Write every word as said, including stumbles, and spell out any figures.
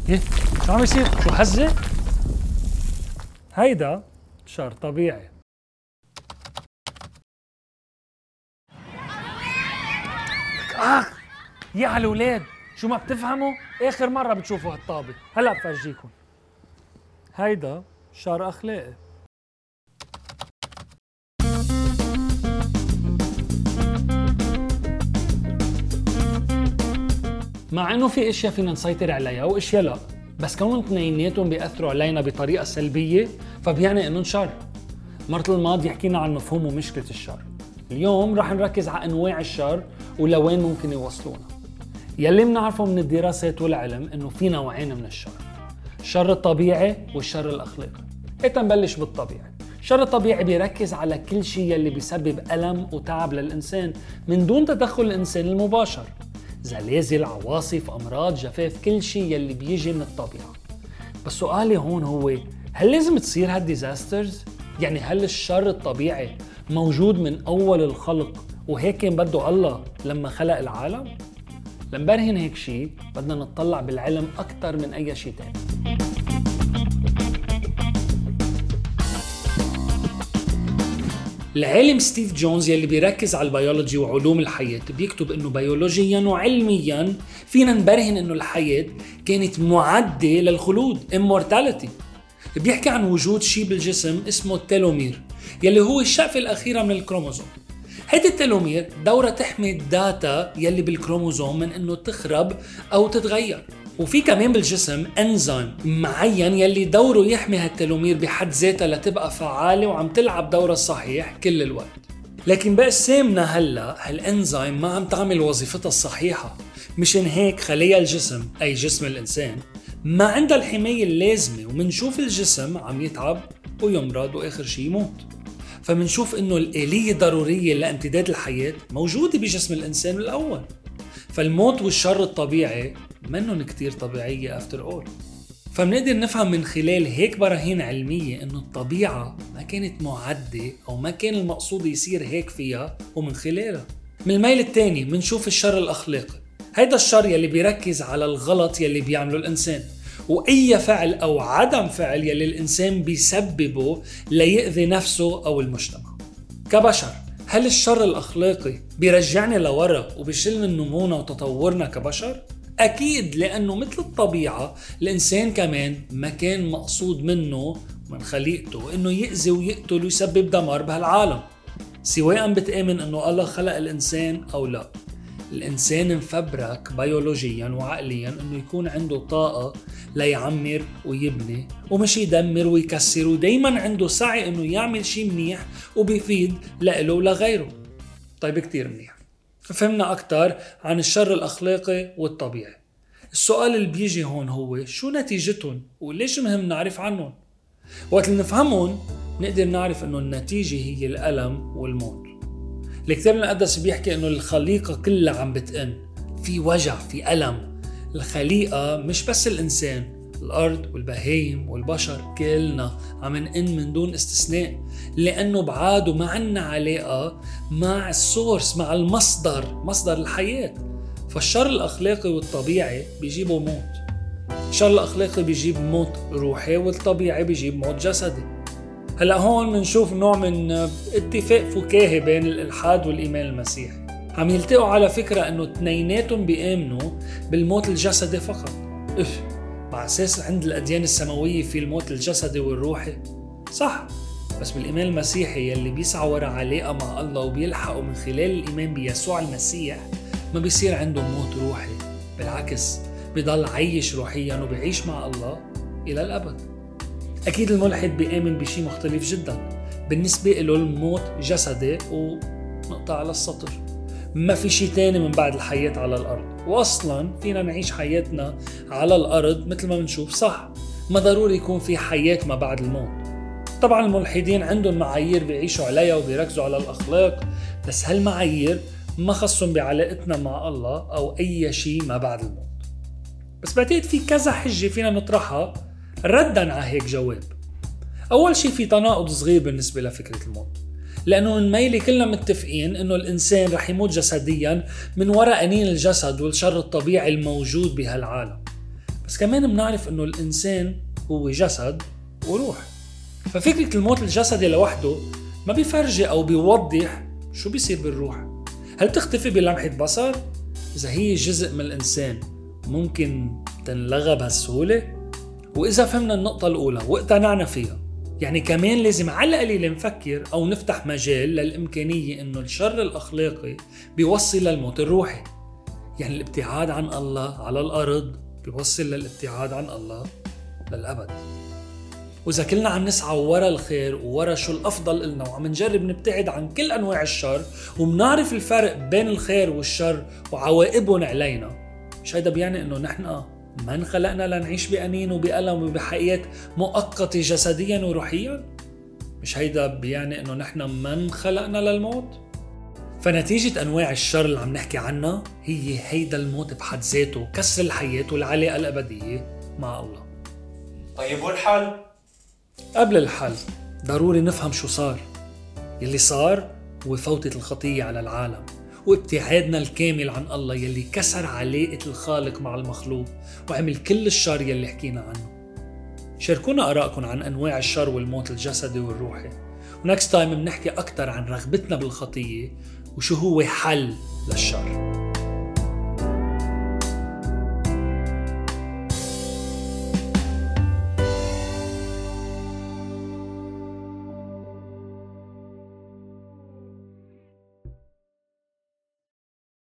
ايه شو عم يصير؟ شو هزة؟ هيدا شر طبيعي. اخ يا على الولاد، شو ما بتفهموا؟ اخر مرة بتشوفوا هالطابة، هلا بفرجيكم. هيدا شر اخلاقي. مع انه في اشياء فينا نسيطر عليها واشياء لا، بس كون اثنيناتهم بيأثروا علينا بطريقة سلبية فبيعني انهم شر. مرة الماضي حكينا عن مفهوم ومشكلة الشر. اليوم رح نركز على انواع الشر ولوين ممكن يوصلونا. يلي بنعرفه من الدراسات والعلم انه في نوعين من الشر، الشر الطبيعي والشر الاخلاقي. هيك نبلش بالطبيعي. الشر الطبيعي بيركز على كل شيء يلي بيسبب ألم وتعب للإنسان من دون تدخل الإنسان المباشر. زلازل، عواصف، أمراض، جفاف، كل شيء يلي بيجي من الطبيعة. بس سؤالي هون هو، هل لازم تصير هالديزاسترز؟ يعني هل الشر الطبيعي موجود من أول الخلق وهيك كان بده الله لما خلق العالم؟ لنبرهن هيك شيء بدنا نطلع بالعلم أكتر من أي شيء تاني. العالم ستيف جونز يلي بيركز على البيولوجي وعلوم الحياة بيكتب انه بيولوجيا وعلميا فينا نبرهن انه الحياة كانت معدة للخلود immortality. بيحكي عن وجود شيء بالجسم اسمه التيلومير يلي هو الشقفة الأخيرة من الكروموزوم. هيدي التيلومير دورة تحمي الداتا يلي بالكروموزوم من انه تخرب او تتغير. وفي كمان بالجسم انزيم معين يلي دوره يحمي هالتيلومير بحد ذاتها لتبقى فعالة وعم تلعب دورها الصحيح كل الوقت. لكن بأجسامنا هلا هالانزيم ما عم تعمل وظيفتها الصحيحة، مشان هيك خلايا الجسم أي جسم الإنسان ما عندها الحماية اللازمة، ومنشوف الجسم عم يتعب ويمرض وآخر شي يموت. فمنشوف إنه الآلية الضرورية لامتداد الحياة موجودة بجسم الإنسان الأول. فالموت والشر الطبيعي منن كتير طبيعية after all. فمنقدر نفهم من خلال هيك براهين علمية إنه الطبيعة ما كانت معدة أو ما كان المقصود يصير هيك فيها ومن خلالها. من الميل التاني منشوف الشر الأخلاقي. هيدا الشر يلي بيركز على الغلط يلي بيعمله الإنسان وأي فعل أو عدم فعل يلي الإنسان بيسببه ليأذي نفسه أو المجتمع. كبشر هل الشر الأخلاقي بيرجعني لورا وبيشل من نمونا وتطورنا كبشر؟ أكيد، لأنه مثل الطبيعة الإنسان كمان ما كان مقصود منه من خليقته إنه يأذي ويقتل ويسبب دمار بهالعالم، سواء بتآمن إنه الله خلق الإنسان أو لا. الإنسان مفبرك بيولوجيا وعقليا إنه يكون عنده طاقة ليعمر ويبني ومش يدمر ويكسر، ودايما عنده سعي إنه يعمل شيء منيح وبيفيد لإله ولغيره. طيب كتير منيح، فهمنا أكتر عن الشر الأخلاقي والطبيعي. السؤال اللي بيجي هون هو شو نتيجتهم وليش مهم نعرف عنهم؟ وقت اللي نفهمهم نقدر نعرف إنه النتيجة هي الألم والموت. الكتاب المقدس بيحكي إنه الخليقة كلها عم بتئن، في وجع، في ألم. الخليقة مش بس الإنسان، الأرض والبهايم والبشر كلنا عم نئن من دون استثناء، لأنه بعاد وما عنا علاقة مع السورس، مع المصدر، مصدر الحياة. فالشر الأخلاقي والطبيعي بيجيبوا موت. الشر الأخلاقي بيجيب موت روحي والطبيعي بيجيب موت جسدي. هلأ هون منشوف نوع من اتفاق فكاهي بين الإلحاد والإيمان المسيحي. عم يلتقوا على فكرة أنه اثنيناتهم بيآمنوا بالموت الجسدي فقط. إف مع أساس عند الأديان السماوية في الموت الجسدي والروحي، صح، بس بالإيمان المسيحي يلي بيسعى وراء علاقة مع الله وبيلحقوا من خلال الإيمان بيسوع المسيح ما بيصير عنده موت روحي، بالعكس بيضل عايش روحيا وبيعيش مع الله إلى الأبد. أكيد الملحد بيآمن بشي مختلف جدا، بالنسبة له الموت جسدي ونقطة على السطر، ما في شي تاني من بعد الحياة على الأرض، وأصلا فينا نعيش حياتنا على الأرض مثل ما بنشوف، صح، ما ضروري يكون في حياة ما بعد الموت. طبعا الملحدين عندهم معايير بيعيشوا عليها وبيركزوا على الأخلاق، بس هالمعايير ما خصهم بعلاقتنا مع الله أو أي شي ما بعد الموت. بس بعتقد في كذا حجة فينا نطرحها ردا على هيك جواب. أول شي في تناقض صغير بالنسبة لفكرة الموت، لأنه من ميلي كلنا متفقين أنه الإنسان رح يموت جسديا من وراء أنين الجسد والشر الطبيعي الموجود بهالعالم. بس بس كمان بنعرف انه الانسان هو جسد وروح. ففكرة الموت الجسدي لوحده ما بيفرجي او بيوضح شو بيصير بالروح. هل تختفي بلمحة بصر؟ اذا هي جزء من الانسان ممكن تنلغى بهالسهولة؟ واذا فهمنا النقطة الاولى واقتنعنا فيها، يعني كمان لازم على القليل نفكر او نفتح مجال للامكانية انه الشر الاخلاقي بيوصل للموت الروحي. يعني الابتعاد عن الله على الارض بيوصل للابتعاد عن الله للابد. واذا كلنا عم نسعى ورا الخير وورا شو الافضل لنا وعم نجرب نبتعد عن كل انواع الشر ومنعرف الفرق بين الخير والشر وعواقبهم علينا، مش هيدا بيعني انه نحن ما انخلقنا لنعيش بأنين وبألم وبحياة مؤقتة جسديا وروحيا؟ مش هيدا بيعني انه نحن ما انخلقنا للموت؟ فنتيجة انواع الشر اللي عم نحكي عنها هي هيدا الموت بحد ذاته، كسر الحياة والعلاقة الأبدية مع الله. طيب والحل؟ قبل الحل ضروري نفهم شو صار. يلي صار هو فوتة الخطية على العالم وابتعادنا الكامل عن الله يلي كسر علاقة الخالق مع المخلوق وعمل كل الشر يلي حكينا عنه. شاركونا آراءكم عن أنواع الشر والموت الجسدي والروحي، ونكست تايم بنحكي أكتر عن رغبتنا بالخطية وشو هو حل للشر.